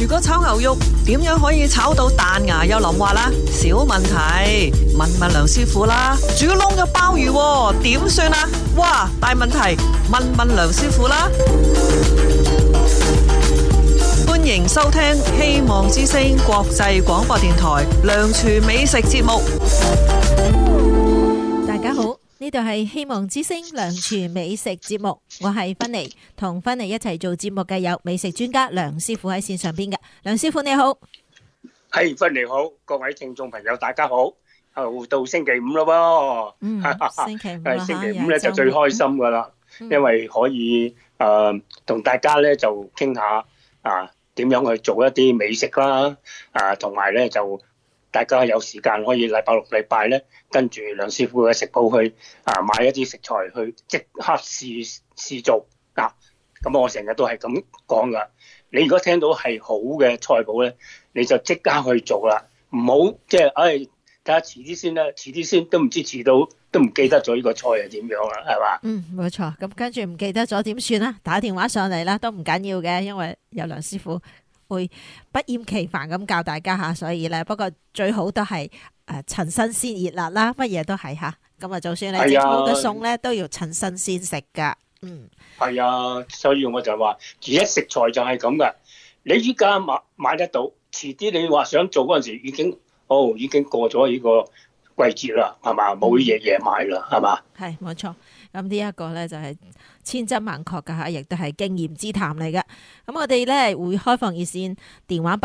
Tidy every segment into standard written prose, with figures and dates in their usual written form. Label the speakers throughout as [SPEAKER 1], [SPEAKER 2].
[SPEAKER 1] 如果炒牛肉，點樣可以炒到彈牙又腍滑啦？小問題，問梁師傅啦。煮燶咗鮑魚，點算啊？哇，大問題，問梁師傅啦。歡迎收聽希望之聲國際廣播電台梁廚美食節目。
[SPEAKER 2] 大家好，呢度係希望之聲梁廚美食節目，我係芬妮，同芬妮一齊做節目嘅有美食專家梁師傅喺線上邊嘅。梁師傅你好。
[SPEAKER 3] 係，芬妮好，各位聽眾朋友大家好。到星期五咯喎，
[SPEAKER 2] 星期五啦，
[SPEAKER 3] 星期五咧就最開心噶啦，因為可以同大家咧就傾下點樣去做一啲美食啦，同埋咧就大家有時間可以禮拜六禮拜咧跟住梁師傅嘅食譜去買一啲食材去即刻試做嗱。咁我成日都係咁講噶，你如果聽到係好嘅菜譜咧，你就即刻去做啦，唔好即係睇下遲啲先啦，遲啲先都唔知遲到都唔記得咗呢個菜係點樣啦，係嘛？
[SPEAKER 2] 冇錯。咁跟住唔記得咗點算啦？打電話上嚟啦，都唔緊要嘅，因為有梁師傅會不厭其煩咁教大家吓，所以咧，不過最好都係趁新鮮熱辣啦，乜嘢都係吓。咁啊，就算你整好嘅餸咧，都要趁新鮮食噶。
[SPEAKER 3] 係啊，所以我就話而家食材就係咁噶，你依家買得到，遲啲你話想做嗰陣時已經過咗呢個季節啦，係嘛？冇嘢買啦，係嘛？
[SPEAKER 2] 係冇錯。咁呢一個咧就係千真萬確噶吓，亦都係經驗之談嚟噶。咁我哋咧會開放熱線電話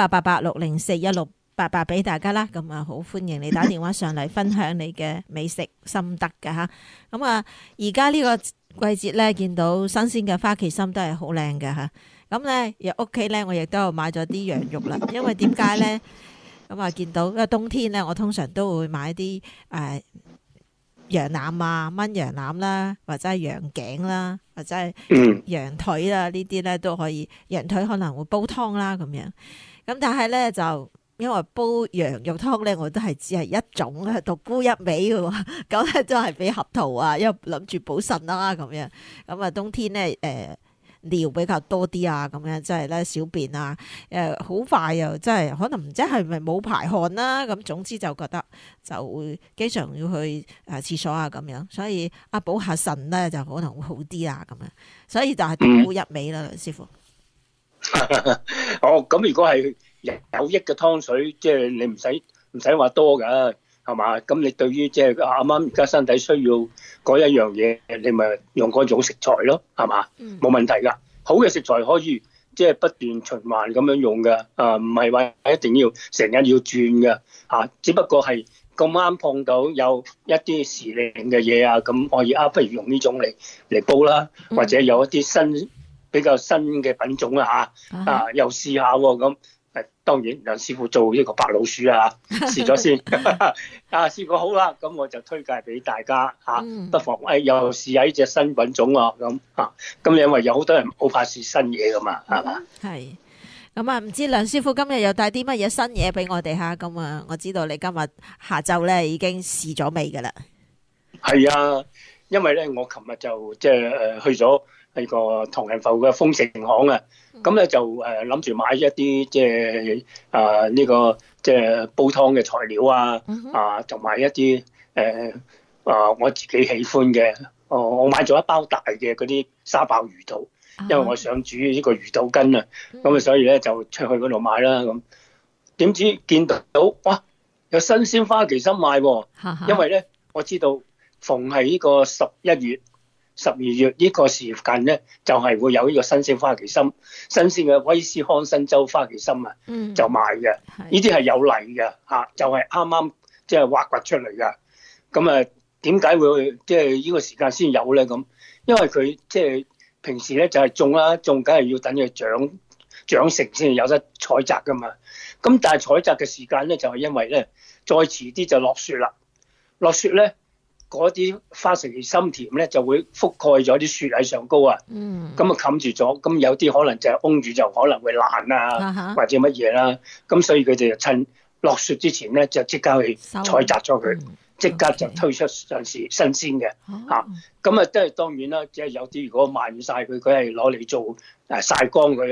[SPEAKER 2] 888604188俾大家啦。咁啊，好歡迎你打電話上嚟分享你嘅美食心得噶吓。咁啊，而家呢個季節咧見到新鮮嘅花旗參都係好靚嘅吓。咁咧，屋企咧我亦都有買咗啲羊肉啦。因為點解咧？咁啊，見到因為冬天咧，我通常都會買啲羊腩啊、炆羊腩啦，或者係羊頸啦，或者係羊腿啦，呢啲咧都可以。羊腿可能會煲湯啦咁樣。咁但係咧就因為煲羊肉湯咧，我都係只係一種啊，獨沽一味嘅喎。咁咧都係俾合桃啊，因為諗住補腎啦咁樣。咁啊，冬天咧尿比較多啲啊，咁樣即係咧小便啊，好快又即係可能唔知係咪冇排汗啦，咁總之就覺得就會經常要去廁所啊咁樣，所以補下腎咧就可能會好啲啊咁樣，所以就係獨沽一味啦，梁師傅。
[SPEAKER 3] 咁如果係有益嘅湯水，即係你唔使話多㗎。係嘛？咁你對於即係啱啱而家身體需要嗰一樣嘢，你咪用嗰種食材咯，係嘛？冇問題㗎。好嘅食材可以即係不斷循環咁樣用㗎，唔係話一定要成日要轉㗎嚇。只不過係咁啱碰到有一啲時令嘅嘢啊，咁可以不如用呢種嚟煲啦，或者有一啲比較新嘅品種啊嚇，又試下喎咁。當然，梁師傅做呢個白老鼠試咗先，試過好啦，咁我就推介俾大家不妨又試下呢隻新品種咁因為有好多人好怕試新嘢噶嘛，係嘛？
[SPEAKER 2] 係，咁啊，唔知梁師傅今日又帶啲乜嘢新嘢俾我哋嚇？咁啊，我知道你今日下晝咧已經試咗味噶啦。係
[SPEAKER 3] 啊，因為咧我琴日就即係去咗呢個唐人埠嘅豐盛行啊。咁咧就諗住買一啲即係呢個即係煲湯嘅材料同埋一啲我自己喜歡嘅，我買咗一包大嘅嗰啲沙爆魚肚，因為我想煮呢個魚肚羹啊，咁所以咧就出去嗰度買啦。咁點知見到哇有新鮮花旗參賣喎，因為咧我知道逢係呢個11月、12月呢個時間咧，就係會有呢個新鮮花旗參，新鮮嘅威斯康辛州花旗參就賣嘅。呢啲係有嚟嘅就係啱啱即係挖掘出嚟嘅。咁點解會即係呢個時間先有咧？咁因為佢即係平時咧就係種啦，種梗係要等佢長成先有得採摘噶嘛。咁但係採摘嘅時間咧就係因為咧再遲啲就落雪啦，落雪咧。嗰啲花旗參田咧就會覆蓋咗啲雪喺上高啊，咁冚住咗，咁有啲可能就係封住就可能會爛啊，或者乜嘢啦，咁所以佢哋就趁落雪之前咧就即刻去採摘咗佢，即刻就推出上市新鮮嘅嚇。咁即係當然啦，即係有啲如果賣唔晒佢，佢係攞嚟做曬乾佢啊，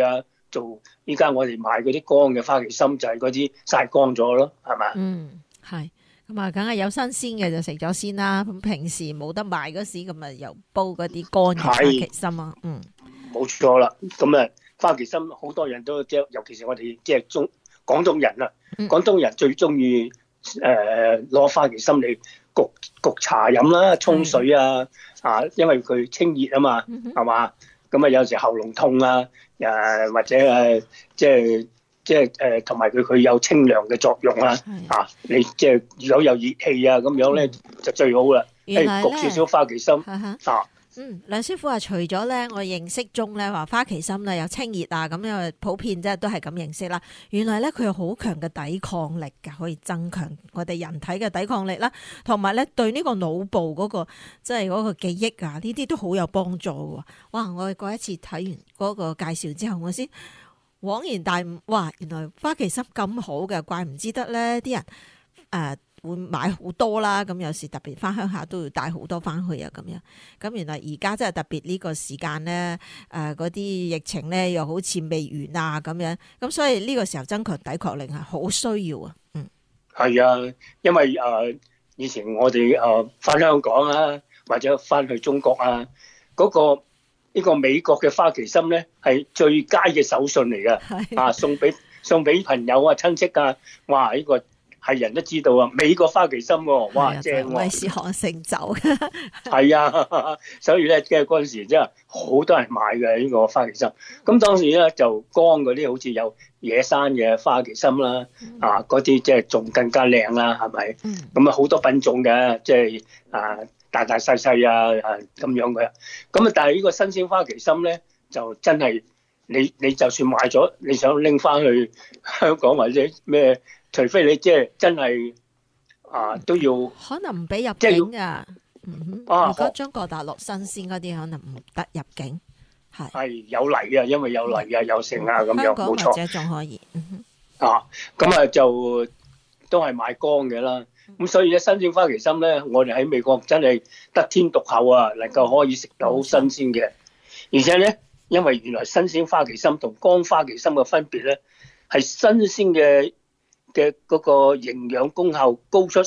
[SPEAKER 3] 做依家我哋買嗰啲乾嘅花旗參，就係嗰啲曬乾咗咯，係嘛？
[SPEAKER 2] 係。咁啊，梗係有新鮮嘅就食咗先啦。咁平時冇得賣嗰時，咁啊又煲嗰啲乾嘅花旗參啊。
[SPEAKER 3] 冇錯啦。咁啊，花旗參好多人都即係，尤其是我哋即係廣東人啊。廣東人最中意攞花旗參嚟焗茶飲啦，沖水啊，因為佢清熱啊嘛，係嘛？咁啊，有時喉嚨痛啊，或者即係同埋佢有清涼嘅作用啦。你即係如果有熱氣啊咁樣咧，就最好啦。焗少少花旗參
[SPEAKER 2] 梁師傅話除咗咧，我認識中咧話花旗參咧有清熱啊，咁樣普遍即係都係咁認識啦。原來咧佢有好強嘅抵抗力㗎，可以增強我哋人體嘅抵抗力啦，同埋咧對呢個腦部嗰個即係嗰個記憶啊，呢啲都好有幫助喎。哇！我嗰一次睇完嗰個介紹之後，我先恍然大悟，哇！原來花旗參咁好嘅，怪唔知得咧啲人會買好多啦，咁有時特別翻鄉下都要帶好多翻去啊，咁樣。咁原來而家真係特別呢個時間咧，嗰啲疫情咧又好似未完啊，咁樣。咁所以呢個時候增強抵抗力係好需要啊。
[SPEAKER 3] 係啊，因為以前我哋翻香港啊，或者翻去中國啊，呢個美國嘅花旗參咧係最佳嘅手信嚟㗎。送俾朋友啊、親戚啊，哇！呢個係人都知道啊，美國花旗參喎，哇，正喎！
[SPEAKER 2] 威士康成就
[SPEAKER 3] 係啊，所以咧，即係嗰陣時真係好多人買嘅呢個花旗參。咁當時咧就乾嗰啲，好似有野生嘅花旗參啦，嗰啲即係仲更加靚啦，係咪？咁啊好多品種嘅，即係大大細細咁樣嘅。咁啊，但係呢個新鮮花旗參咧，就真係你就算買咗，你想拎翻去香港或者咩？除非你即係真係都要，
[SPEAKER 2] 可能唔俾入境啊。如果中國大陸新鮮嗰啲，可能唔得入境。
[SPEAKER 3] 係有嚟啊，因為有嚟啊，有剩啊咁樣，
[SPEAKER 2] 香港
[SPEAKER 3] 冇錯。
[SPEAKER 2] 或者仲可以。
[SPEAKER 3] 咁啊就都係買乾嘅啦。咁所以咧，新鮮花旗參咧，我哋喺美國真係得天獨厚啊，能夠可以食到好新鮮嘅。而且咧，因為原來新鮮花旗參同乾花旗參嘅分別咧，係新鮮嘅嗰個營養功效高出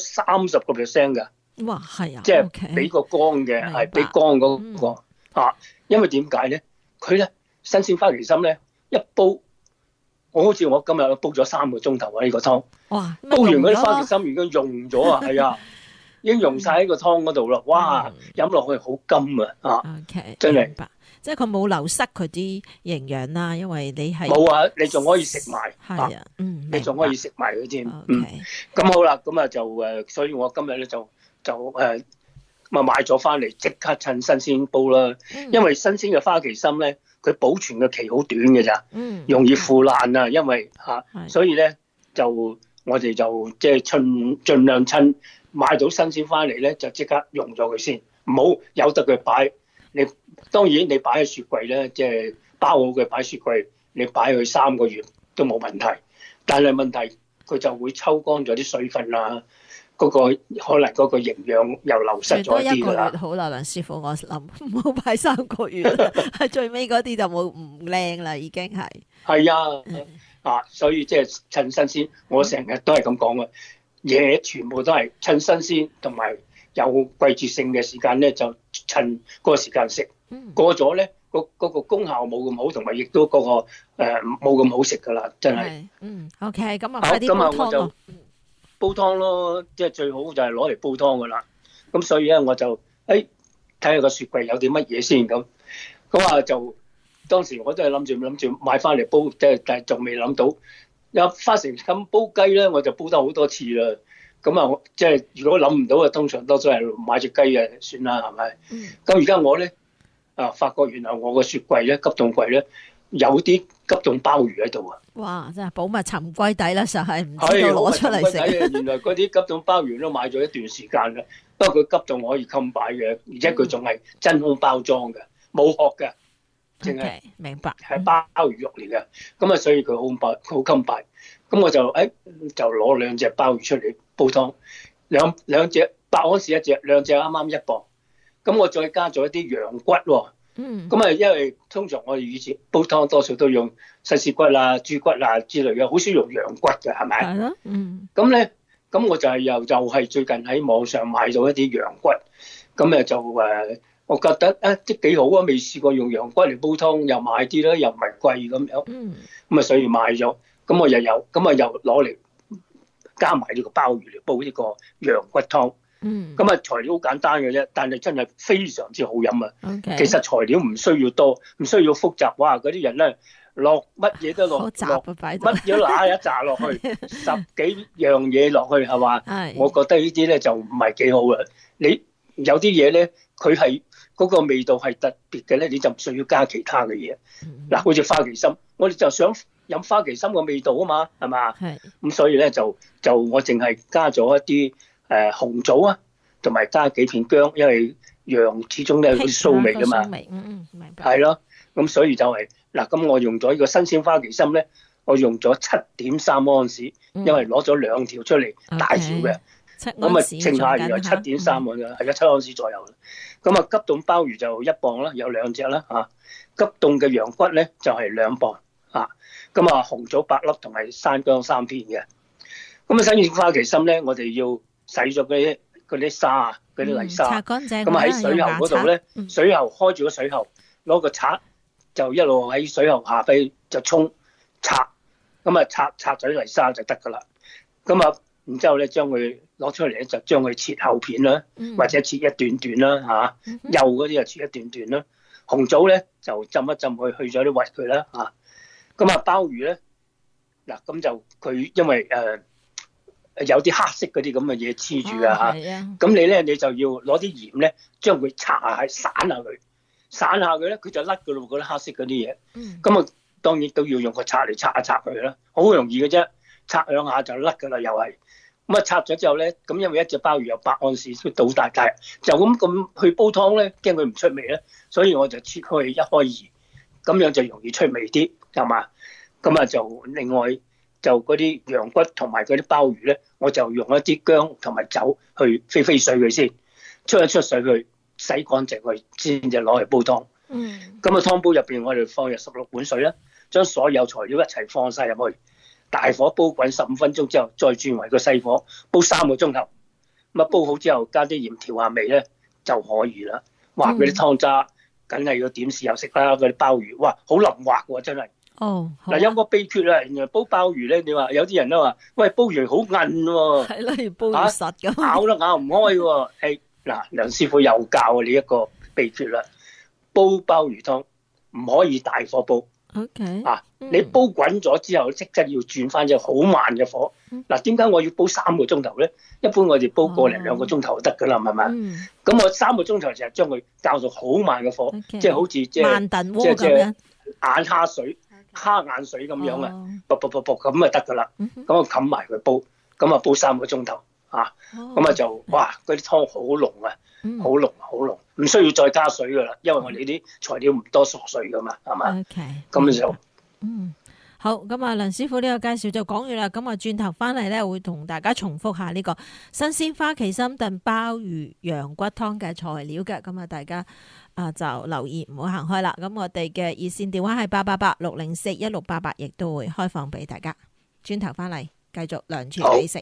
[SPEAKER 3] 30%㗎。
[SPEAKER 2] 哇，係啊！
[SPEAKER 3] 即係比個乾嘅係比乾嗰個因為點解咧？佢咧新鮮花旗參咧一煲，好似我今日煲咗3個鐘頭啊！呢個湯，
[SPEAKER 2] 哇！
[SPEAKER 3] 煲完嗰啲花旗參已經溶咗啊，係啊，已經溶晒喺個湯嗰度啦！哇，飲落去好甘啊！真係。
[SPEAKER 2] 即係佢冇流失佢啲營養啦，因為你係
[SPEAKER 3] 冇啊，你仲可以食埋，
[SPEAKER 2] 你
[SPEAKER 3] 仲可以食埋佢添。咁好啦，咁啊就所以我今日咧就買咗翻嚟，即刻趁新鮮煲啦。因為新鮮嘅花旗參咧，佢保存嘅期好短嘅咋，容易腐爛啊。因為所以咧就我哋就即係盡量趁買到新鮮翻嚟咧，就即刻用咗佢先，唔好由得佢擺。當然你擺喺雪櫃咧，即係包好嘅擺雪櫃，你擺佢3個月都冇問題。但係問題佢就會抽乾咗啲水分啊，可能嗰個營養又流失咗啲㗎啦。最多1個月好啦，
[SPEAKER 2] 梁師傅，我諗唔好擺3個月啦，最尾嗰啲就冇唔靚啦，已經係。
[SPEAKER 3] 係所以即係趁新鮮，我成日都係咁講嘅，嘢全部都係趁新鮮同埋。有季節性嘅時間咧，就趁嗰個時間食。過咗咧，嗰個功效冇咁好，同埋亦都嗰個冇咁好食噶啦，真係。
[SPEAKER 2] OK，咁啊，快啲煲湯咯。
[SPEAKER 3] 我就煲湯咯，即係最好就係攞嚟煲湯噶啦。咁所以咧，我就睇下個雪櫃有啲乜嘢先咁。咁就當時我都係諗住買翻嚟煲，但係仲未諗到有花旗參煲雞咧，我就煲得好多次啦。咁即係如果諗唔到通常多數係買隻雞嘅算啦，係咪？咁而家我咧發覺原來我個雪櫃咧，急凍櫃咧有啲急凍鮑魚喺度啊！
[SPEAKER 2] 哇！真係寶物沉歸底啦，實係唔知道攞出嚟食。
[SPEAKER 3] 原來嗰啲急凍鮑魚都買咗一段時間嘅，不過佢急凍可以襟擺嘅，而且佢仲係真空包裝嘅，冇殼嘅，淨係
[SPEAKER 2] 明白
[SPEAKER 3] 係鮑魚肉嚟嘅。咁所以佢好襟擺。咁我就攞2隻鮑魚出嚟煲湯，兩隻8盎司一隻，2隻啱啱1磅。咁我再加咗一啲羊骨喎， 咁因為通常我哋以前煲湯多數都用西施骨啊、豬骨啊之類嘅，好少用羊骨嘅，係咪？
[SPEAKER 2] 係咯，
[SPEAKER 3] 咁咧，咁我就係又係最近喺網上買到一啲羊骨，咁就我覺得即幾好啊！未試過用羊骨嚟煲湯，又買啲啦，又唔係貴咁樣。咁所以買咗，咁我又有，咁又攞嚟加埋呢個鮑魚嚟煲呢個羊骨湯。咁材料好簡單嘅啫，但係真係非常之好飲啊！其實材料唔需要多，唔需要複雜。哇！嗰啲人咧落乜嘢都落，乜嘢揦一紮落去，10幾樣嘢落去係嘛？我覺得呢啲咧就唔係幾好啦。你有啲嘢咧，佢係嗰個味道係特別嘅咧，你就唔需要加其他嘅嘢。嗱，好似花旗參，我哋就想飲花旗參嘅味道啊嘛，係嘛？咁所以咧就我淨係加咗一啲紅棗啊，同埋加幾片薑，因為羊始終都有啲臊味噶嘛。
[SPEAKER 2] 明白。係
[SPEAKER 3] 咯，咁所以就係嗱，咁我用咗呢個新鮮花旗參咧，我用咗7.3安士，因為攞咗2條出嚟大條嘅。咁稱下原來7.3安嘅，係7安士左右。咁急凍鮑魚就1磅啦，有2隻啦嚇。急凍嘅羊骨咧就係2磅嚇。咁紅棗8粒同埋山薑3片嘅。咁新鮮花旗參咧，我哋要洗咗嗰啲沙啊，嗰啲泥沙。
[SPEAKER 2] 擦乾淨。
[SPEAKER 3] 咁喺水喉嗰度咧，水喉開住個水喉，攞個刷就一路喺水喉下邊就沖刷，咁刷咗啲泥沙就得噶啦。咁然之後咧，將佢攞出嚟咧，就將佢切厚片啦，或者切一段段啦嚇。幼嗰啲就切一段段啦。紅棗咧就浸一浸去咗啲核佢啦嚇。咁鮑魚咧嗱，咁就佢因為有啲黑色嗰啲咁嘅嘢黐住㗎嚇。咁你就要攞啲鹽咧，將佢擦下散下佢咧，佢就甩㗎咯，嗰啲黑色嗰啲嘢。咁當然都要用個刷嚟擦一擦佢啦，好容易嘅啫，擦2下就甩㗎啦，又係。咁擦咗之後咧，咁因為一隻鮑魚有8安士，都好大塊，就咁去煲湯咧，驚佢唔出味咧，所以我就切開1開2，咁樣就容易出味啲，係嘛？咁就另外就嗰啲羊骨同埋嗰啲鮑魚咧，我就用一啲薑同埋酒去飛水佢先，出水去洗乾淨佢，先至攞嚟煲湯。咁湯煲入邊我哋放入16碗水啦，將所有材料一齊放晒入去。大火煲滾15分鐘之後，再轉為個細火煲3個鐘頭。煲好之後，加啲鹽調下味咧就可以啦。哇！嗰啲湯渣梗係要點豉油食啦。嗰啲鮑魚，哇，好腍滑喎，真係。嗱，有個秘訣啊，原來煲鮑魚咧，你話有啲人都話，喂，煲完好韌喎。
[SPEAKER 2] 係咯，要煲要實咁。
[SPEAKER 3] 咬都咬唔開喎。嗱，梁師傅又教你一個秘訣啦。煲鮑魚湯唔可以大火煲。你煲滾咗之後，即刻要轉翻隻好慢嘅火。嗱，點解我要煲3個鐘頭咧？一般我哋煲個零2個鐘頭就得噶啦，係咪？咁我3個鐘頭就係將佢較到好慢嘅火，即係好似即係
[SPEAKER 2] 慢燉鍋咁樣，
[SPEAKER 3] 眼蝦眼水咁樣啊，卜咁就得噶啦。咁我冚埋佢煲，咁煲3個鐘頭啊，咁就哇，嗰啲湯好濃啊！好濃，唔需要再加水噶啦，因為我哋啲材料唔多縮水噶嘛，係嘛？咁就
[SPEAKER 2] 好。咁梁師傅呢個介紹就講完啦。咁轉頭翻嚟咧，會同大家重複下呢個新鮮花旗參燉鮑魚羊骨湯嘅材料嘅。咁大家就留意唔好行開啦。咁我哋嘅熱線電話係888-604-1688，亦都會開放俾大家。轉頭翻嚟繼續梁廚美食。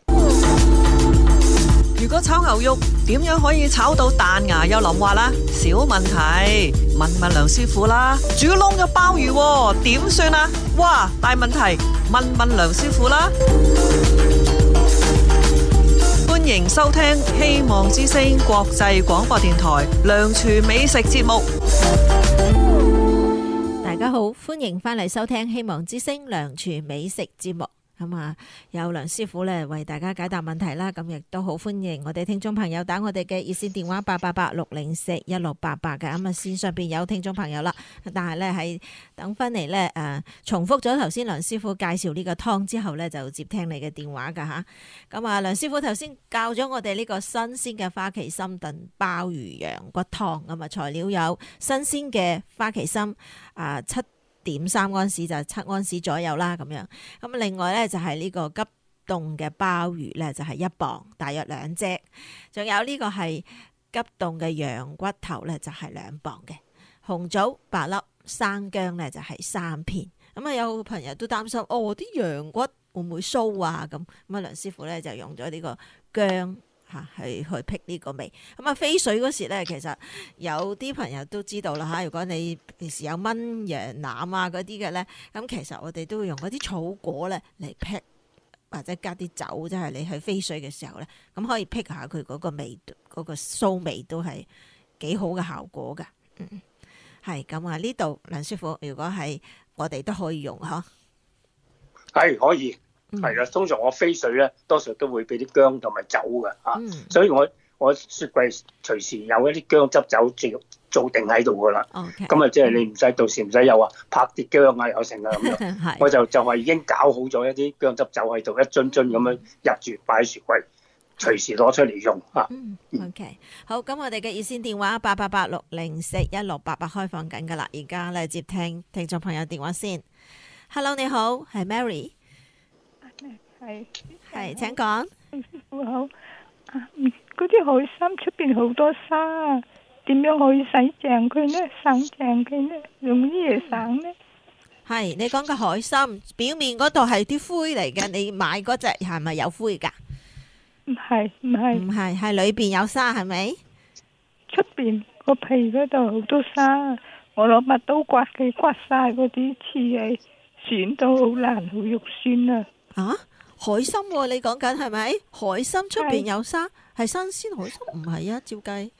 [SPEAKER 1] 如果炒牛肉點樣可以炒到彈牙又腍滑啦？小問題，問梁師傅啦。煮燶嘅鮑魚點算啊？哇，大問題，問梁師傅啦。歡迎收聽希望之聲國際廣播電台梁廚美食節目。
[SPEAKER 2] 大家好，歡迎翻嚟收聽希望之聲梁廚美食節目。有梁師傅咧為大家解答問題啦，咁亦都好歡迎我哋聽眾朋友打我哋嘅熱線電話888-604-1688嘅。線上邊有聽眾朋友啦，但係咧係等翻嚟咧重複咗頭先梁師傅介紹呢個湯之後咧，就接聽你嘅電話噶吓。咁梁師傅頭先教咗我哋呢個新鮮嘅花旗參燉鮑魚羊骨湯，咁材料有新鮮嘅花旗參7.3安士，就7安士左右啦，咁樣。咁另外咧就係呢個急凍嘅鮑魚咧就係1磅，大約2隻。仲有呢個係急凍嘅羊骨頭咧就係2磅嘅。 紅棗8粒，生薑咧就係3片。咁啊，有朋友都擔心，啲羊骨會唔會騷啊？咁啊，梁師傅咧就用咗呢個薑去辟呢個味。咁啊，飛水嗰時咧，其實有啲朋友都知道啦嚇。如果你平時有炆羊腩啊嗰啲嘅咧，咁其實我哋都會用嗰啲草果咧嚟辟，或者加啲酒，即係你去飛水嘅時候咧，咁可以辟下佢嗰個味，嗰個騷味都係幾好嘅效果㗎。係咁啊！呢度梁師傅，如果係我哋都可以用嗬，
[SPEAKER 3] 係可以，係啦。通常我飛水咧，多數都會俾啲薑同埋酒嘅嚇，所以我雪櫃隨時有一啲薑汁酒做定喺度噶啦。咁啊，即係你唔使到時唔使又話拍啲薑啊，有成啊咁樣。我就係已經搞好咗一啲薑汁酒喺度，一樽樽咁樣入住擺喺雪櫃。隨時攞出嚟用啊
[SPEAKER 2] ！OK， 好，咁我哋嘅熱線電話888604168開放緊噶啦，而家咧接聽眾朋友電話先。Hello， 你好，係 Mary， 係，請講。
[SPEAKER 4] 師傅好，嗰啲海參出邊好多沙啊，點樣可以洗淨佢呢？省淨佢呢？用啲嘢省呢？
[SPEAKER 2] 係你講嘅海參表面嗰度係啲灰嚟嘅，你買嗰隻係咪有灰噶？
[SPEAKER 4] 唔係，
[SPEAKER 2] 係裏邊有沙係咪？
[SPEAKER 4] 出邊個皮嗰度好多沙，我攞把刀刮佢，刮晒嗰啲刺係損到好難，好肉酸啊！
[SPEAKER 2] 海參你講緊係咪？海參出邊有沙，係新鮮海參？唔係啊，照計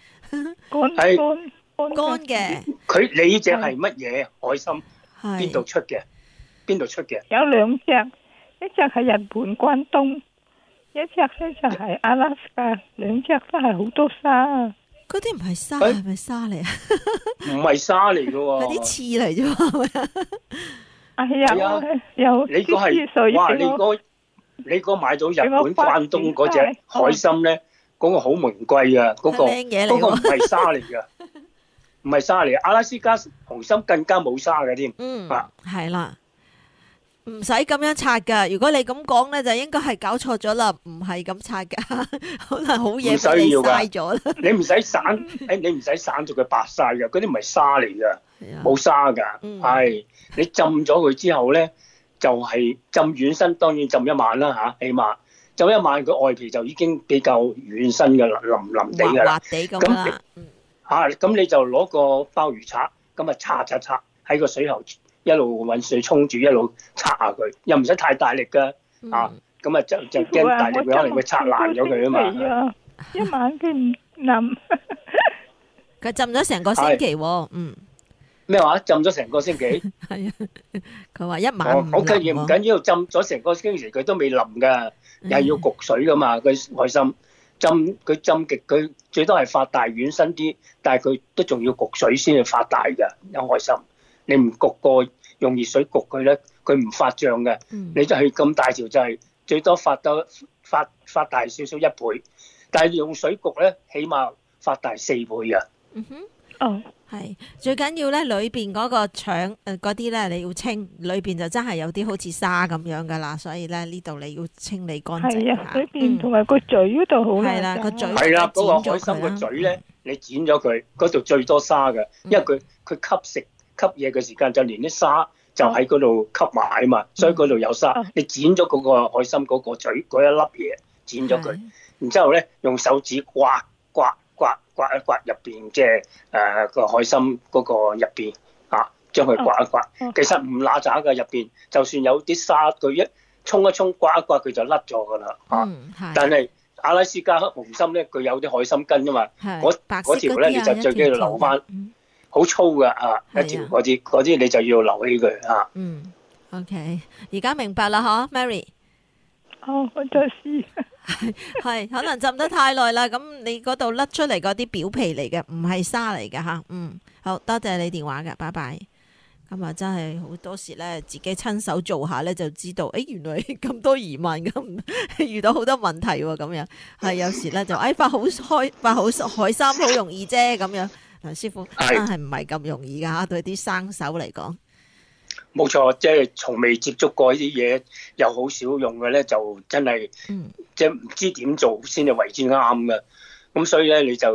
[SPEAKER 2] 乾嘅。
[SPEAKER 3] 佢你呢隻係乜嘢海參？邊度出嘅？邊度出嘅？
[SPEAKER 4] 有2隻，一隻係日本關東。一隻咧就係阿拉斯加，2隻都係好多沙。
[SPEAKER 2] 嗰啲唔係沙，係咪沙嚟啊？
[SPEAKER 3] 唔係沙嚟嘅喎，
[SPEAKER 2] 係啲刺嚟啫嘛。
[SPEAKER 4] 係啊，有
[SPEAKER 3] 你個係哇！你個買到日本關東嗰隻海參咧，嗰個好名貴啊！嗰個唔係沙嚟嘅，唔係沙嚟。阿拉斯加紅參更加冇沙嘅添。
[SPEAKER 2] 係啦。唔使咁樣拆噶，如果你咁講咧，就應該係搞錯咗啦，唔係咁拆噶，可能好嘢俾你嘥咗啦。
[SPEAKER 3] 你唔使散，你唔使散到佢白晒噶，嗰啲唔係沙嚟噶，冇沙噶，係你浸咗佢之後咧，就係浸軟身，當然浸一晚啦吓，起碼浸一晚，佢外皮就已經比較軟身噶啦，腍腍地噶啦，
[SPEAKER 2] 滑地咁啦。
[SPEAKER 3] 咁你就攞個鮑魚刷，咁啊擦喺個水喉。一路揾水沖住，一路擦下佢，又唔使太大力噶，咁啊就驚大力佢可能會擦爛咗佢啊嘛。
[SPEAKER 4] 一晚佢唔腍，
[SPEAKER 2] 佢浸咗成個星期喎。
[SPEAKER 3] 咩話？浸咗成個星期？
[SPEAKER 2] 係啊，佢話一晚唔
[SPEAKER 3] 好緊要，唔緊要，浸咗成個星期佢都未腍噶，又係要焗水噶嘛。佢海參浸極，佢最多係發大軟身啲，但係佢都仲要焗水先至發大噶，有海參。你唔焗過，用熱水焗佢咧，佢唔發脹嘅。你就係咁大條，就係最多發大少少1倍，但係用水焗咧，起碼發大4倍啊。
[SPEAKER 2] 係最緊要咧，裏邊嗰個腸嗰啲咧，你要清，裏邊就真係有啲好似沙咁樣噶啦，所以咧呢度你要清理乾淨。
[SPEAKER 4] 係啊，裏邊同埋個嘴嗰度好難。
[SPEAKER 2] 係啦，個嘴
[SPEAKER 3] 係啦，嗰個海參個嘴咧，你剪咗佢，嗰度最多沙嘅，因為佢吸嘢嘅時間就連啲沙就喺嗰度吸埋啊嘛，所以嗰度有沙。你剪咗嗰個海參嗰個嘴嗰一粒嘢，剪咗佢，然之後咧用手指刮一刮入邊，即係個海參嗰個入邊將佢刮一刮。其實唔乸渣嘅入邊，就算有啲沙，佢一沖刮一刮佢就甩咗噶啦。但係阿拉斯加紅參咧，佢有啲海參根啊嘛，嗰條咧你就最緊要留翻。好粗噶一條嗰啲你就要留起佢
[SPEAKER 2] OK， 而家明白啦嗬 ，Mary。
[SPEAKER 4] 我再試。
[SPEAKER 2] 係可能浸得太耐啦，咁你嗰度甩出嚟嗰啲表皮嚟嘅，唔係沙嚟嘅吓。好多謝你電話嘅，拜拜。咁啊，真係好多時咧，自己親手做下咧，就知道，原來咁多疑問，咁遇到好多問題喎，咁樣係有時咧就發好海參好容易啫，咁樣。梁師傅真係唔係咁容易噶，對啲生手嚟講。
[SPEAKER 3] 冇錯，即係從未接觸過呢啲嘢，又好少用嘅咧，就真係即係唔知點做先至為之啱嘅。咁所以咧，你就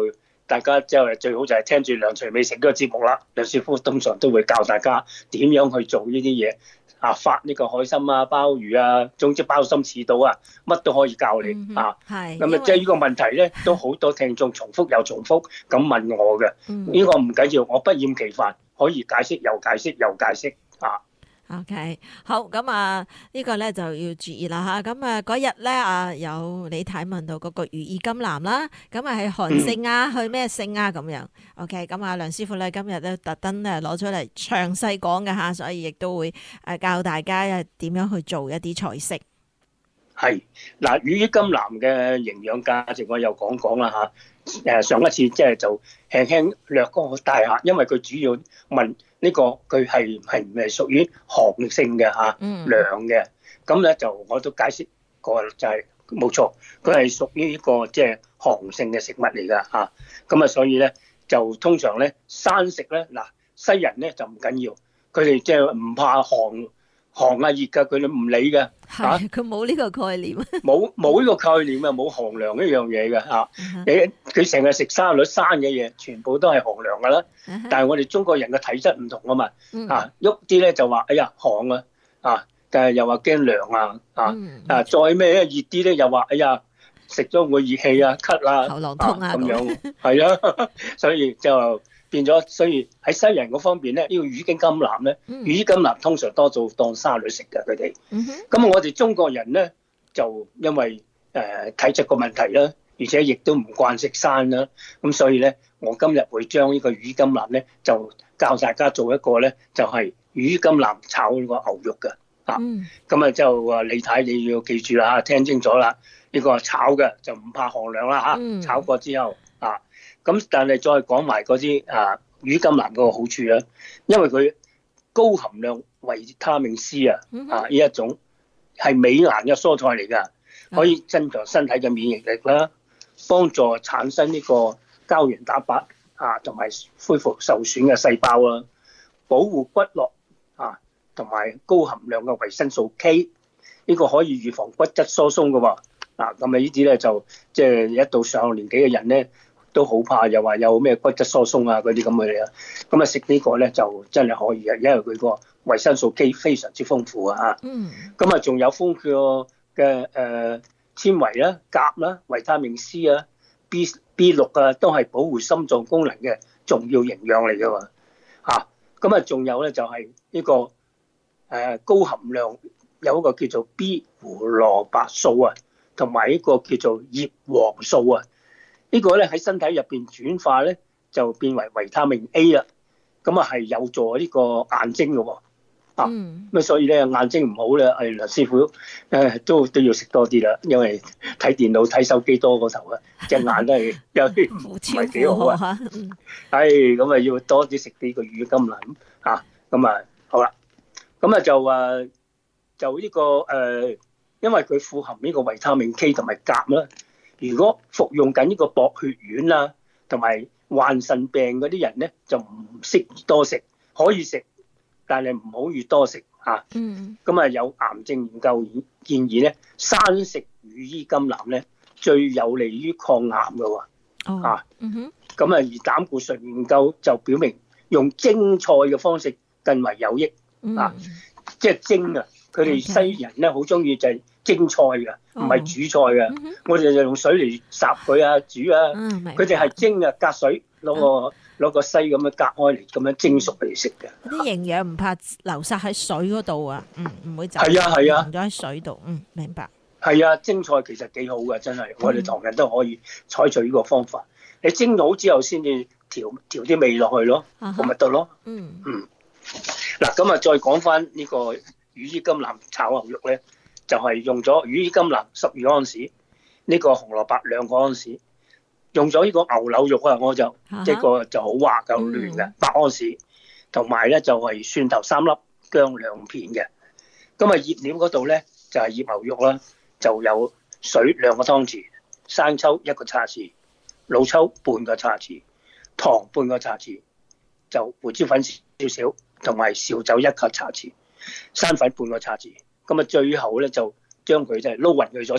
[SPEAKER 3] 大家即係最好就係聽住梁徐美食嗰個節目啦。梁師傅通常都會教大家點樣去做呢啲嘢啊，發呢個海參啊、鮑魚啊，總之鮑參翅肚啊，乜都可以教你啊。
[SPEAKER 2] 係
[SPEAKER 3] 咁啊，即係呢個問題咧，都好多聽眾重複又重複咁問我嘅。呢個唔緊要，我不厭其煩，可以解釋又解釋又解釋啊。
[SPEAKER 2] OK， 好，咁啊呢個咧就要注意啦吓。咁啊嗰日咧啊有李太問到嗰個如意金蘭啦，咁啊係韓姓啊，去咩姓啊咁樣。OK， 咁啊梁師傅咧今日咧特登咧攞出嚟詳細講嘅吓，所以亦都會教大家點樣去做一啲菜式。
[SPEAKER 3] 係嗱，如意金蘭嘅營養價值我又講啦嚇。上一次即係就輕輕略過大下，因為佢主要問呢個佢係唔係屬於寒性嘅嚇，涼嘅。咁咧就我都解釋過，就係冇錯，佢係屬於呢個即係寒性嘅食物嚟㗎嚇。咁啊，所以咧就通常咧生食咧嗱，西人咧就唔緊要，佢哋即係唔怕寒啊熱㗎，佢哋唔理嘅嚇。
[SPEAKER 2] 佢冇呢個概念，
[SPEAKER 3] 冇呢個概念啊，冇寒涼呢樣嘢嘅嚇。佢成日食沙律生嘅嘢，全部都係寒涼㗎啦。但係我哋中國人嘅體質唔同啊嘛，啊喐啲咧就話哎呀寒啊，但係又話驚涼啊，再咩熱啲咧又話哎呀食咗會熱氣啊、咳啊、
[SPEAKER 2] 喉嚨痛啊
[SPEAKER 3] 咁樣，係啊，所以就變咗，所以喺西人嗰方面咧，呢個羽衣甘藍咧，羽衣甘藍通常多做當沙律食嘅佢哋。咁我哋中國人咧就因為體質個問題啦，而且亦都唔慣食生啦，咁所以咧，我今日會將呢個羽衣甘藍咧就教大家做一個咧，就係羽衣甘藍炒呢個牛肉嘅啊。咁啊就李太你要記住啦，聽清楚啦，呢個炒嘅就唔怕寒涼啦嚇，炒過之後啊。咁但係再講埋嗰啲羽衣甘藍嗰個好處啦，因為佢高含量維他命 C 啊，呢一種係美顏嘅蔬菜嚟㗎，可以增強身體嘅免疫力啦，幫助產生呢個膠原蛋白同埋恢復受損嘅細胞啦，保護骨骼同埋高含量嘅維生素 K， 呢個可以預防骨質疏鬆㗎喎。咁啊呢啲咧就即係一到上年紀嘅人咧，都好怕又話有咩骨質疏鬆啊嗰啲咁嘅嘢，咁啊食呢個咧就真係可以嘅，因為佢個維生素 K 非常之豐富啊。咁啊仲有豐富嘅纖維啦、鉀啦、維他命 C 啊、B6啊，都係保護心臟功能嘅重要營養嚟㗎喎。咁啊仲有咧就係呢個高含量有一個叫做 B 胡蘿蔔素啊，同埋呢個叫做葉黃素啊。呢個咧喺身體入邊轉化咧，就變為維他命 A 啦。咁啊係有助呢個眼睛嘅喎。咁所以咧眼睛唔好咧，梁師傅都要食多啲啦，因為睇電腦睇手機多過頭啊，隻眼都係有啲唔係幾好啊。咁啊要多啲食呢個羽衣甘藍咁啊好啦。咁啊就呢個因為佢富含呢個維他命 K 同埋鉀啦。如果服用緊呢個薄血丸啊，同埋患腎病嗰啲人咧，就唔適宜多食，可以食，但係唔好越多食嚇。咁啊有癌症研究建議咧，生食羽衣甘藍咧最有利於抗癌嘅喎。咁啊而膽固醇研究就表明用蒸菜嘅方式更為有益即係蒸啊！佢哋西人咧好中意就係蒸菜㗎，唔係煮菜㗎。我哋就用水嚟烚佢煮佢哋係蒸啊，隔水攞個西咁樣隔開嚟，咁樣蒸熟嚟食嘅。
[SPEAKER 2] 啲營養唔怕流失喺水嗰度啊，唔會就
[SPEAKER 3] 係啊
[SPEAKER 2] 溶咗喺水度。明白。
[SPEAKER 3] 係啊，蒸菜其實幾好㗎，真係。我哋唐人都可以採取呢個方法。你蒸好之後先至調啲味落去咯，咁咪得咯。嗱，咁啊，再講翻呢個羽衣甘藍炒牛肉咧，就係用咗羽衣甘藍12安士，呢個紅蘿蔔2個安士，用咗呢個牛柳肉啊，我就呢個就好滑夠嫩嘅8安士，同埋咧就係蒜頭3粒、薑2片嘅。咁啊，醃料嗰度咧就係醃牛肉啦，就有水2個湯匙，生抽1個茶匙，老抽半個茶匙，糖半個茶匙，就胡椒粉少少。同埋紹酒1個茶匙，生粉半個茶匙，咁啊最後咧就將佢就撈勻佢咗先，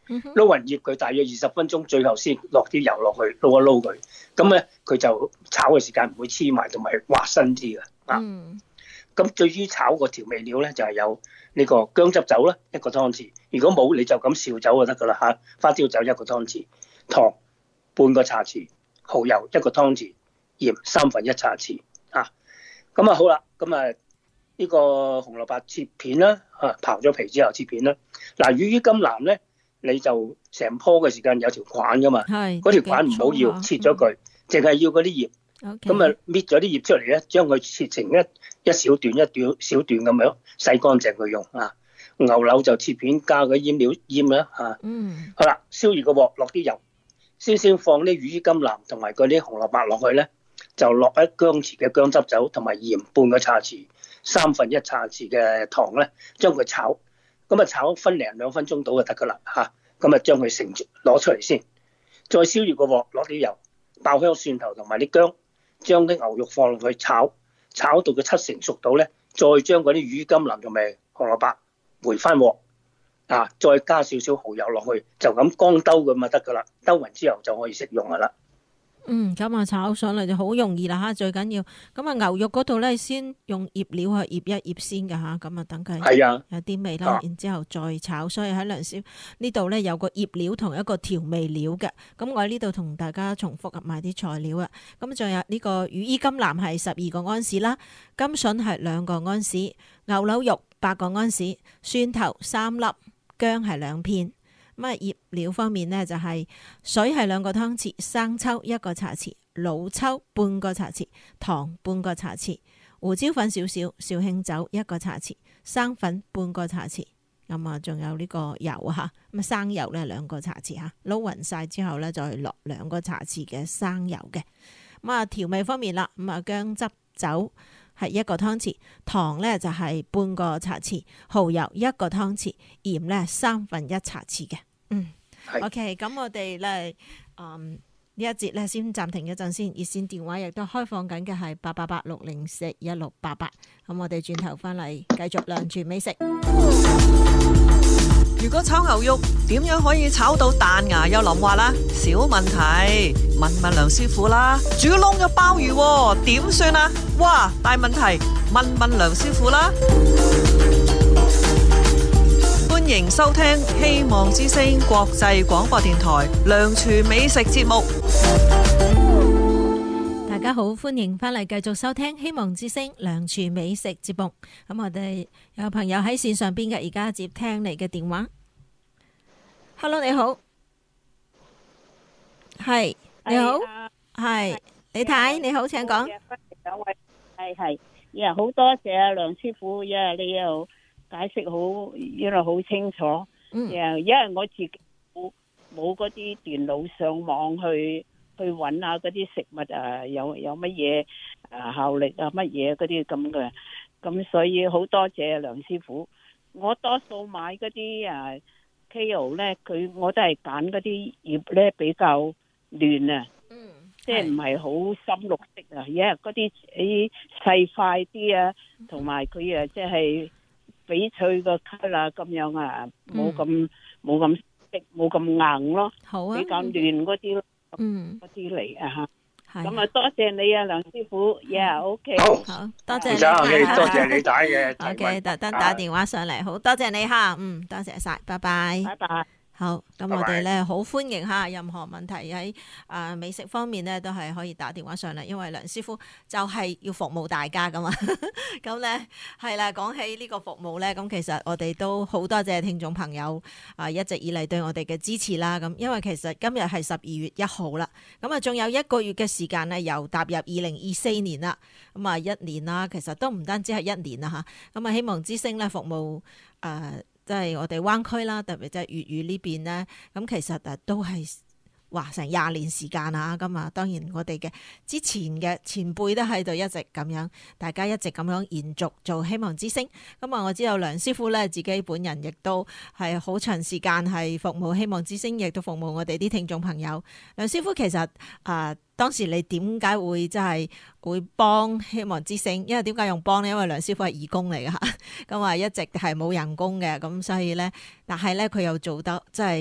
[SPEAKER 3] 撈勻醃佢大約20分鐘，最後先落啲油落去撈一撈佢。咁咧佢就炒嘅時間唔會黐埋，同埋滑身啲嘅。咁至於炒個調味料咧，就係有呢個薑汁酒啦，1個湯匙。如果冇你就咁紹酒就得噶啦嚇。花椒酒1個湯匙，糖半個茶匙，蠔油1個湯匙，鹽1/3茶匙啊。咁啊好啦，咁啊呢個紅蘿蔔切片啦，刨咗皮之後切片啦。嗱，羽衣甘藍咧，你就成棵嘅時間有條管噶嘛，嗰條管唔好要，切咗佢，淨係要嗰啲葉。咁啊搣咗啲葉出嚟咧，將佢切成一小段小段咁樣洗乾淨佢用啊。牛柳就切片加嗰啲醃啦嚇。好啦，燒熱個鑊，落啲油，先放啲羽衣甘藍同埋嗰啲紅蘿蔔落去咧，就落1薑匙嘅薑汁酒同埋鹽半個茶匙，1/3茶匙嘅糖咧，將佢炒。咁啊炒分零2分鐘到就得噶啦嚇。咁啊將佢攞出嚟先，再燒熱個鑊，落啲油，爆香蒜頭同埋啲薑。將啲牛肉放落去炒到佢7成熟到咧，再將嗰啲羽衣甘藍同埋紅蘿蔔回翻鑊啊，再加少少蠔油落去，就咁乾兜咁就得噶啦。兜勻之後就可以食用噶啦。
[SPEAKER 2] 咁啊炒上嚟就好容易啦嚇，最緊要咁啊牛肉嗰度咧先用醃料去醃一醃先噶嚇，咁啊等佢有啲味啦，然之後再炒。所以喺梁師呢度咧有個醃料同一個調味料嘅。咁我喺呢度同大家重複埋啲材料啊。咁仲有呢個羽衣甘藍係12個安士啦，甘筍係2個安士，牛柳肉8個安士，蒜頭3粒，薑係2片。咁啊，醃料方面呢，就係水係2個湯匙，生抽1個茶匙，老抽半個茶匙，糖半個茶匙，胡椒粉少少，紹興酒1個茶匙，生粉半個茶匙。咁啊，仲有呢個油嚇，咁啊生油咧2個茶匙嚇，撈勻晒之後咧再落2個茶匙嘅生油嘅。咁啊調味方面啦，咁啊薑汁酒係1個湯匙，糖咧就係半個茶匙，蠔油1個湯匙，鹽咧1/3茶匙嘅。OK， 咁我哋咧呢一節咧先暫停一陣先，熱線電話亦都開放緊嘅係888-604-1688。咁我哋轉頭翻嚟繼續梁廚美食。
[SPEAKER 1] 如果炒牛肉點樣可以炒到彈牙又腍滑啦？小問題，問梁師傅啦。煮燶嘅鮑魚點算啊？哇，大問題，問梁師傅啦。歡迎收聽希望之聲國際廣播電台梁廚美食節目。
[SPEAKER 2] 大家好，歡迎翻嚟繼續收聽希望之聲梁廚美食節目。咁我哋有朋友喺線上邊嘅，而家接聽你嘅電話。Hello， 你好，係你好，係李太，你好，請講。
[SPEAKER 5] 係，好多謝啊梁師傅，你又解釋好，好清楚。因為我自己冇嗰啲電腦上網去揾下嗰啲食物有乜嘢效力乜嘢嗰啲咁嘅，咁所以好多謝梁師傅。我多數買嗰啲kale 咧，我都係揀嗰啲葉咧比較嫩啊，即係唔係好深綠色啊，因為嗰啲細塊啲啊，同埋佢即係翡翠個級啦，咁樣啊，冇咁冇咁硬咯，
[SPEAKER 2] 好啊，
[SPEAKER 5] 比較嫩嗰啲咯，嗰啲嚟啊吓，咁啊多謝你啊梁師傅，OK，
[SPEAKER 2] 好多謝你，
[SPEAKER 3] 多謝你打嘅
[SPEAKER 2] ，OK， 特登打電話上嚟，好多謝你吓，多謝晒，拜拜，
[SPEAKER 5] 拜拜。
[SPEAKER 2] 好，咁我哋咧好歡迎吓，任何問題喺美食方面咧都係可以打電話上嚟，因為梁師傅就係要服務大家噶嘛。咁咧係啦，講起呢個服務咧，咁其實我哋都好多謝聽眾朋友一直以嚟對我哋嘅支持啦。咁因為其實今日係12月1號啦，咁啊仲有1個月嘅時間咧，又踏入2024年啦。咁啊1年啦，其實都唔單止係1年啦吓。咁啊希望之聲咧服務即係我哋灣區啦，特別即係粵語呢邊咧，咁其實都係成20年時間啊！咁啊，當然我哋嘅之前嘅前輩都喺度一直咁樣，大家一直咁樣延續做希望之聲。咁啊，我知道梁師傅咧自己本人亦都係好長時間係服務希望之聲，亦都服務我哋啲聽眾朋友。梁師傅其實當時你點解會即係會幫希望之聲？因為點解用幫呢？因為梁師傅係義工嚟㗎嚇，咁啊一直係冇人工嘅，咁所以咧，但係咧佢又做得即係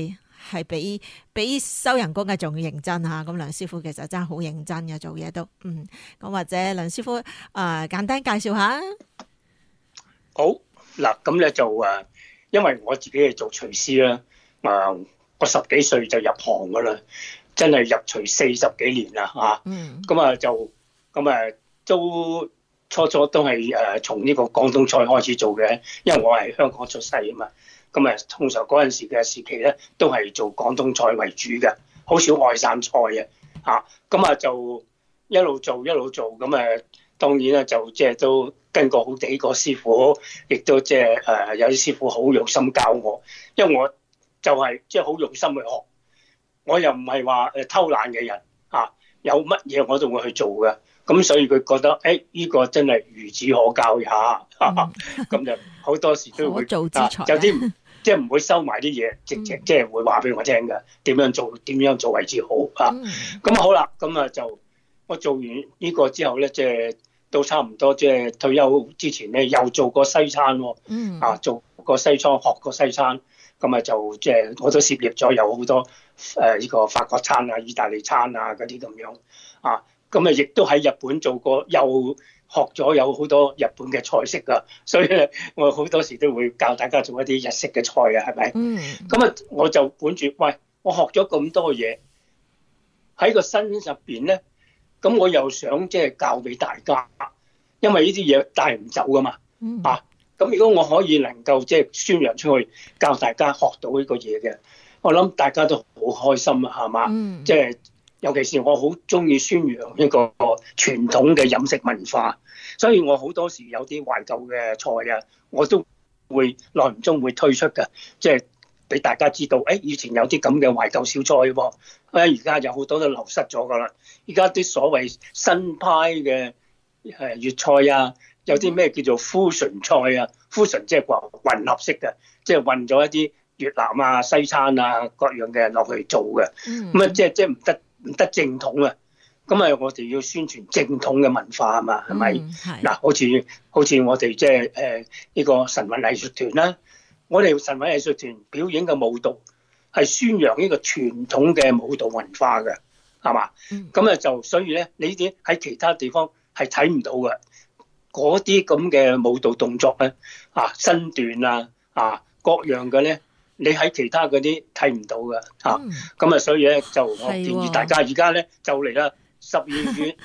[SPEAKER 2] 係比收人工嘅仲要認真嚇。咁梁師傅其實真係好認真嘅做嘢都，咁或者梁師傅簡單介紹下。
[SPEAKER 3] 好嗱，咁咧就因為我自己係做廚師啦，我10幾歲就入行噶啦，真係入廚40幾年啦嚇。咁都初都係從呢個廣東菜開始做嘅，因為我係香港出世啊嘛。通常嗰陣時嘅時期咧，都係做廣東菜為主嘅，好少外省菜嘅嚇。就一路做，當然咧就即係都跟過好幾個師傅，亦都即係有啲師傅好用心教我，因為我就係即係好用心去學，我又唔係話偷懶嘅人有乜嘢我都會去做嘅。咁所以佢覺得呢個真係孺子可教也咁就好多時都會
[SPEAKER 2] 做之才
[SPEAKER 3] 有啲即係唔會收埋啲嘢，直情即係會話俾我聽嘅，點樣做為之好咁好啦，就我做完呢個之後咧，即係到差唔多即係退休之前咧，又做過西餐喎，做過西餐，學過西餐，就即係我都涉獵咗有好多呢個法國餐啊、意大利餐啊嗰啲咁樣亦都喺日本做過，又學咗有好多日本嘅菜式㗎，所以咧我好多時都會教大家做一啲日式嘅菜啊，係咪？我就本住，喂，我學咗咁多嘢喺個身入邊咧，咁我又想即係教俾大家，因為呢啲嘢帶唔走噶嘛，咁如果我可以能夠即係宣揚出去，教大家學到呢個嘢嘅，我諗大家都好開心啊，係嘛？即係。尤其是我好中意宣揚一個傳統嘅飲食文化，所以我好多時有啲懷舊嘅菜啊，我都會耐唔中會推出嘅，即係俾大家知道，以前有啲咁嘅懷舊小菜喎，而家有好多都流失咗噶啦。而家啲所謂新派嘅粵菜啊，有啲咩叫做 fusion 菜啊，fusion 即係話混合式嘅，即係混咗一啲越南啊、西餐啊各樣嘅落去做嘅，即係唔得正統啊！我哋要宣傳正統嘅文化啊嘛，係咪？嗱，好似我哋即係呢個神韻藝術團啦，我哋神韻藝術團表演嘅舞蹈係宣揚呢個傳統嘅舞蹈文化嘅，係嘛？所以咧，你啲喺其他地方係睇唔到嘅，嗰啲咁嘅舞蹈動作咧，身段各樣嘅咧。你喺其他嗰啲睇唔到㗎所以咧就我建議大家而家咧就嚟啦，12月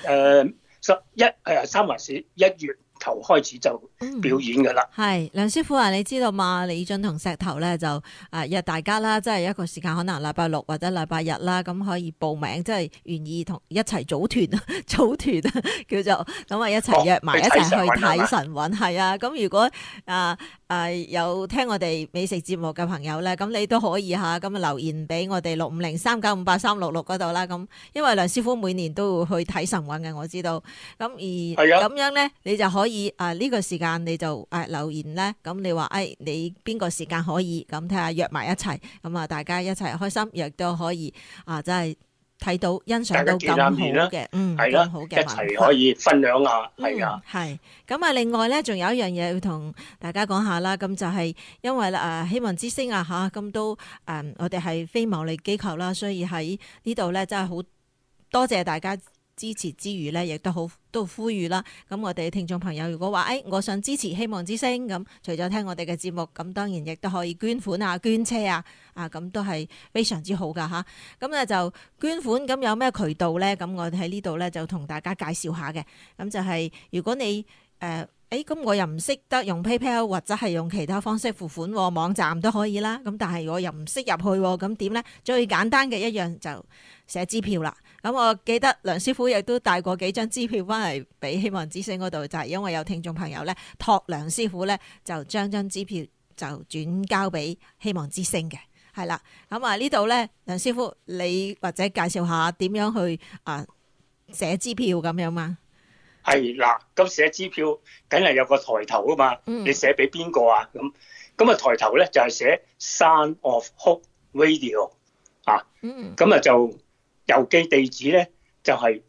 [SPEAKER 3] 3或4、1月頭開始就表演㗎啦。
[SPEAKER 2] 梁師傅你知道嘛？李俊同石頭咧就約大家啦，即係一個時間可能禮拜六或者禮拜日啦，咁可以報名，即係願意同一齊組團叫做咁一齊約埋一齊去睇神韻係啊。咁如果有聽我哋美食節目嘅朋友咧，咁你都可以咁留言俾我哋65039583666嗰度啦。咁因為梁師傅每年都會去睇神韻嘅，我知道。咁咁樣咧，你就可以呢個時間你就留言咧。咁你話你邊個時間可以咁睇下約埋一齊，咁大家一齊開心，亦都可以真係睇到欣賞到咁好嘅，咁好嘅，
[SPEAKER 3] 一齊可以分享下，係啊，
[SPEAKER 2] 係。咁另外咧，仲有一樣嘢要同大家講下啦。咁就係因為希望之星咁都我哋係非牟利機構啦，所以喺呢度咧真係好多謝大家支持之餘咧，亦都呼籲啦。咁我哋聽眾朋友如果話我想支持希望之星，咁除咗聽我哋嘅節目，咁當然亦都可以捐款啊、捐車咁都係非常之好噶吓。咁咧就捐款，咁有咩渠道咧？咁我哋喺呢度咧就同大家介紹下嘅。咁就係如果你咁我又唔識得用 PayPal 或者係用其他方式付款，網站都可以啦。咁但係我又唔識入去，咁點咧？最簡單嘅一樣就寫支票啦。咁我記得梁師傅亦都帶過幾張支票翻嚟俾希望之星嗰度，就係因為有聽眾朋友咧託梁師傅咧就將張支票就轉交俾希望之星嘅，係啦。咁呢度咧，梁師傅你或者介紹下點樣去寫支票咁樣嘛？
[SPEAKER 3] 係嗱，咁寫支票梗係有個抬頭啊嘛，你寫俾邊個啊？咁抬頭咧就係寫 Sound of Hope Radio 咁就郵寄地址咧就係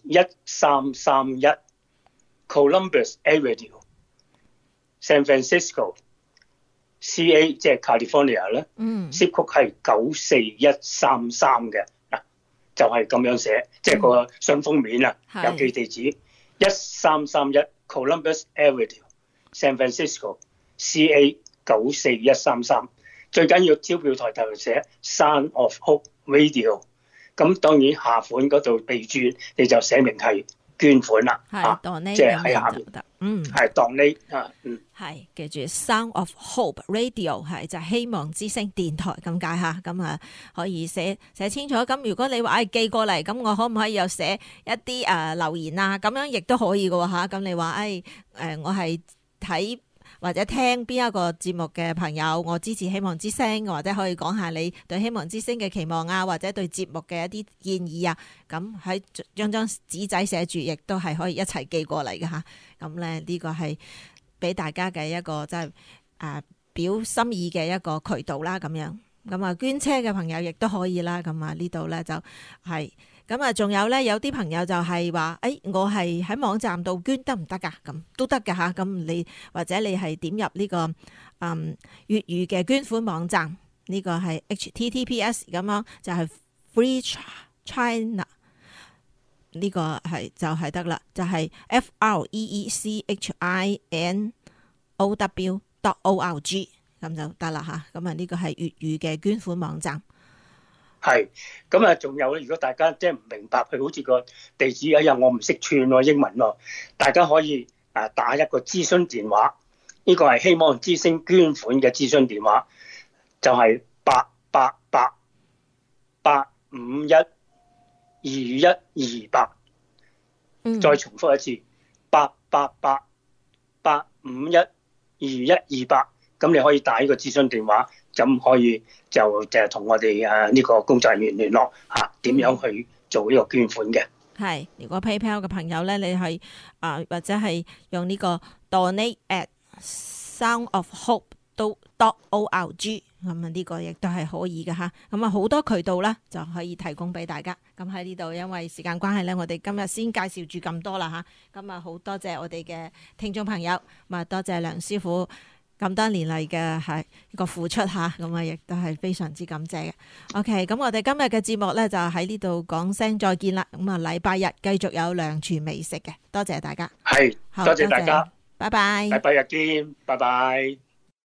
[SPEAKER 3] 1331 Columbus Avenue San Francisco CA 即係 California 咧，zip code 係94133嘅嗱，就係咁樣寫，即係個信封面啊，郵寄地址1331 Columbus Avenue，San Francisco，CA 94133。最緊要招票台頭寫 Sound of Hope Radio， 咁當然下款嗰度備註你就寫明係捐款啦，即係喺下面，係donate
[SPEAKER 2] 係記住 Sound of Hope Radio 係就係希望之聲電台咁解嚇，咁啊可以寫清楚。咁如果你話寄過嚟，咁我可唔可以又寫一啲留言啊？咁樣亦都可以嘅喎嚇。咁你話我係睇或者聽邊一個節目嘅朋友，我支持希望之聲，或者可以講下你對希望之聲嘅期望啊，或者對節目嘅一啲建議啊，咁喺張紙仔寫住，亦都係可以一齊寄過嚟嘅嚇。咁咧呢個係俾大家嘅一個即係表心意嘅一個渠道啦，咁樣。咁啊捐車嘅朋友亦都可以啦。咁啊呢度咧就係。咁啊，仲有咧，有啲朋友就係話，我係喺網站度捐得唔得㗎？咁都得㗎嚇。咁你或者你係點入呢個粵語嘅捐款網站，呢個係 HTTPS 咁樣，就係 Free China 呢個係就係得啦，就係 FREECHINOW.org 咁就得啦嚇。咁啊，呢個係粵語嘅捐款網站。
[SPEAKER 3] 係，咁啊，仲有咧，如果大家即係唔明白，佢好似個地址，我唔識串喎英文喎，大家可以打一個諮詢電話，呢個係希望之聲捐款嘅諮詢電話，就係888-851-2128。再重複一次，888-851-2128。咁你可以打呢個諮詢電話，咁可以就同我哋呢個工作人員聯絡嚇，點樣去做呢個捐款嘅。
[SPEAKER 2] 係，如果 PayPal 嘅朋友咧，你係或者係用呢個 donate@soundofhope.org， 咁啊呢個亦都係可以嘅嚇。咁啊好多渠道啦，就可以提供俾大家。咁喺呢度，因為時間關係咧，我哋今日先介紹住咁多啦嚇。咁啊好多謝我哋嘅聽眾朋友，咁啊多謝梁師傅咁多年嚟嘅係一個付出嚇，咁啊亦都係非常之感謝嘅。OK， 咁我哋今日嘅節目咧就喺呢度講聲再見啦。咁啊禮拜日繼續有梁廚美食嘅，多謝大家。
[SPEAKER 3] 係，多謝大家，
[SPEAKER 2] 拜拜。
[SPEAKER 3] 禮拜日見，拜拜。